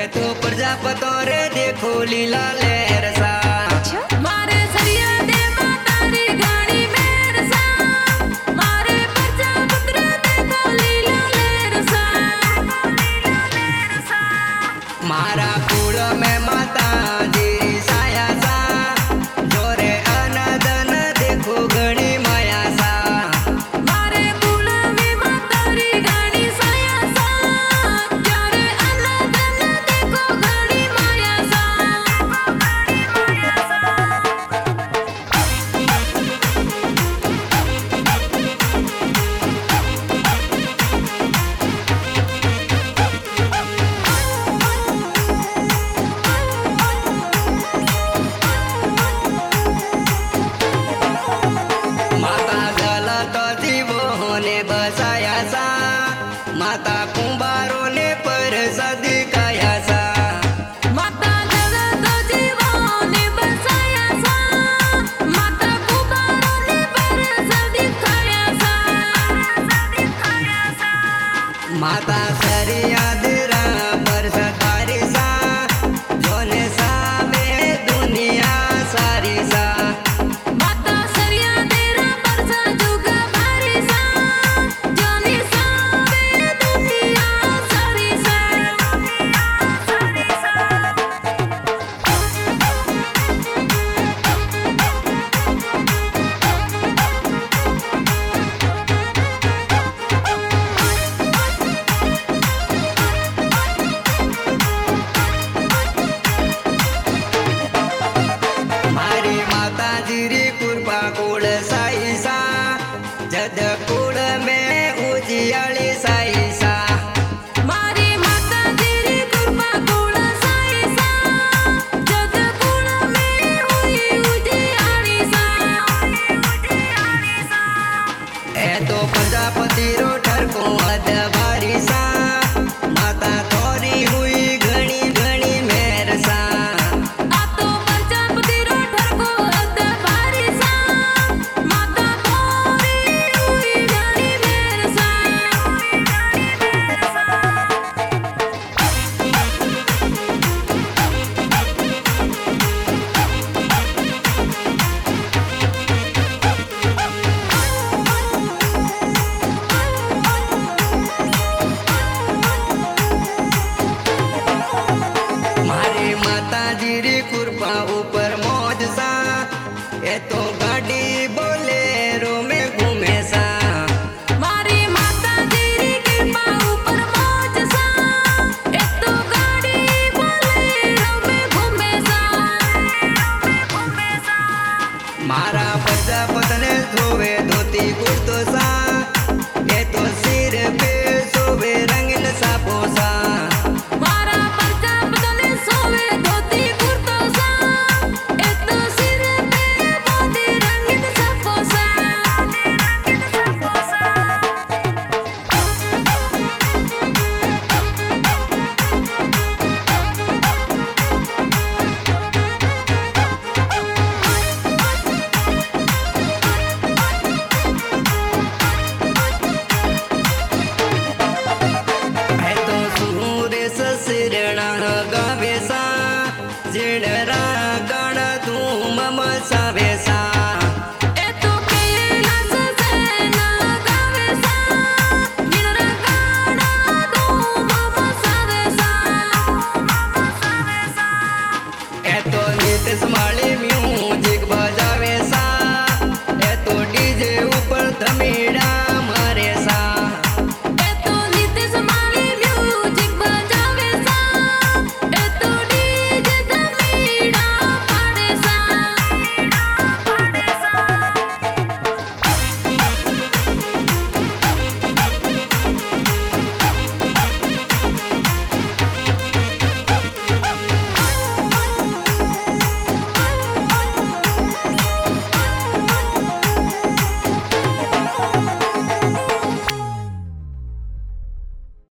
तो प्रजापतो रे देखो लीला लहर सा। मारे सरिया दे मातारी गाड़ी मेर सा, मारे प्रजापत रे देखो लीला लहर सा। मारा कुल में माता जी साया सा, जोरे अनदन देखो घणी माया सा। मारे कुल में मातारी गाड़ी साया सा, जोरे अनदन देखो घणी माया सा। माता गलत जीवो ने बसाया सा, माता कुंभारो ने पर सदी काया सा। माता जगत जीवोने बसाया सा, माता कुंभारोने पर सदी खाया सा। माता सरिया दिरा पर सतारी सा, जोने साबे दुनिया सारी सा। माता सरिया तेरा परसा जुग भारी सा, जोनी सावे दुनिया सारी सा। मारी माता जीरी कृपा कुल साई सा, जद कुल में उजियाली साई सा। मारी माता तेरी कृपा गुण साई सा, जग गुण में हुई उजियारी सा। ए तो प्रजापति रो ठरको अदबारी सा, माता थोरी हुई घणी घणी मेहर सा। आ तो प्रजापति रो ठरको अदबारी सा, माता थोरी हुई घणी मेहर सा। मारी माता जीरी कृपा ऊपर मौज सा, ए तो गाड़ी बोलेरो में घूमे सा। मारी माता तेरी कृपा ऊपर मौज सा, ए तो गाड़ी बोलेरो में घूमे सा। मारा प्रजापत ने धोवे